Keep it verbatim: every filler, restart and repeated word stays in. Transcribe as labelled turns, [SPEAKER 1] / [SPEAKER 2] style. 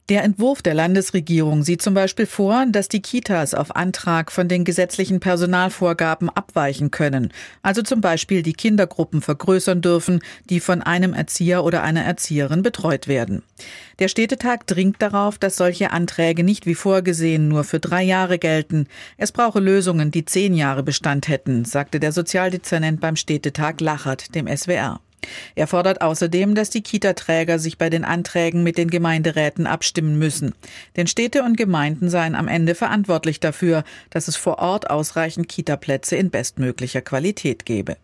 [SPEAKER 1] Der Entwurf der Landesregierung sieht zum Beispiel vor, dass die Kitas auf Antrag von den gesetzlichen Personalvorgaben abweichen können, also zum Beispiel die Kindergruppen vergrößern dürfen, die von einem Erzieher oder einer Erzieherin betreut werden. Der Städtetag dringt darauf, dass solche Anträge nicht wie vorgesehen nur für drei Jahre gelten. Es brauche Lösungen, die zehn Jahre Bestand hätten, sagte der Sozialdezernent beim Städtetag Lachert, dem S W R. Er fordert außerdem, dass die Kita-Träger sich bei den Anträgen mit den Gemeinderäten abstimmen müssen. Denn Städte und Gemeinden seien am Ende verantwortlich dafür, dass es vor Ort ausreichend Kita-Plätze in bestmöglicher Qualität gebe.